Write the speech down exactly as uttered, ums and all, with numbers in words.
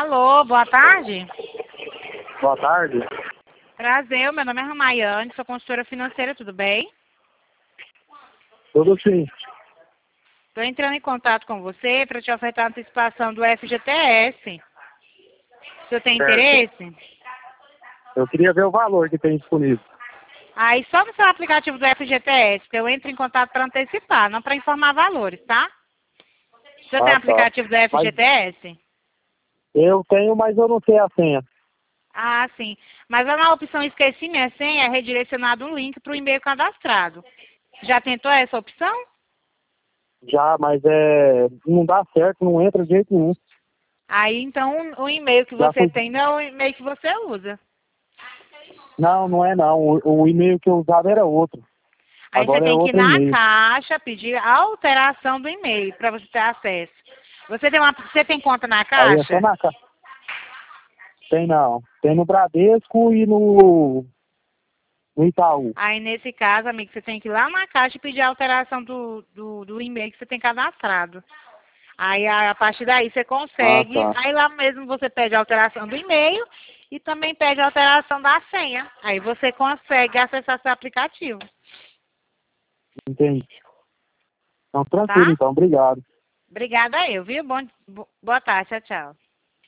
Alô, boa tarde. Boa tarde. Prazer, meu nome é Ramayane, sou consultora financeira, tudo bem? Tudo sim. Estou entrando em contato com você para te ofertar a antecipação do F G T S. O senhor tem Certo. interesse? Eu queria ver o valor que tem disponível. Aí só no seu aplicativo do F G T S que eu entro em contato para antecipar, não para informar valores, tá? O senhor tem Ah, tá. aplicativo do F G T S? Eu tenho, mas eu não sei a senha. Ah, sim. Mas lá na opção Esqueci Minha Senha é redirecionado um link para o e-mail cadastrado. Já tentou essa opção? Já, mas é. Não dá certo, não entra de jeito nenhum. Aí, então, o e-mail que Já você fui. tem não é o e-mail que você usa. Não, não é não. O, o e-mail que eu usava era outro. Aí você Agora é tem que ir outro na e-mail. caixa pedir a alteração do e-mail para você ter acesso. Você tem, uma, você tem conta na Aí é só caixa? na caixa. Tem não. Tem no Bradesco e no, no Itaú. Aí, nesse caso, amigo, você tem que ir lá na caixa e pedir a alteração do, do, do e-mail que você tem cadastrado. Aí, a, a partir daí, você Ah, consegue. tá. Aí, lá mesmo, você pede a alteração do e-mail e também pede a alteração da senha. Aí, você consegue acessar seu aplicativo, Entendi. Então, tranquilo, tá? então. Obrigado. Obrigada eu, viu? Bom, bo- boa tarde, tchau, tchau.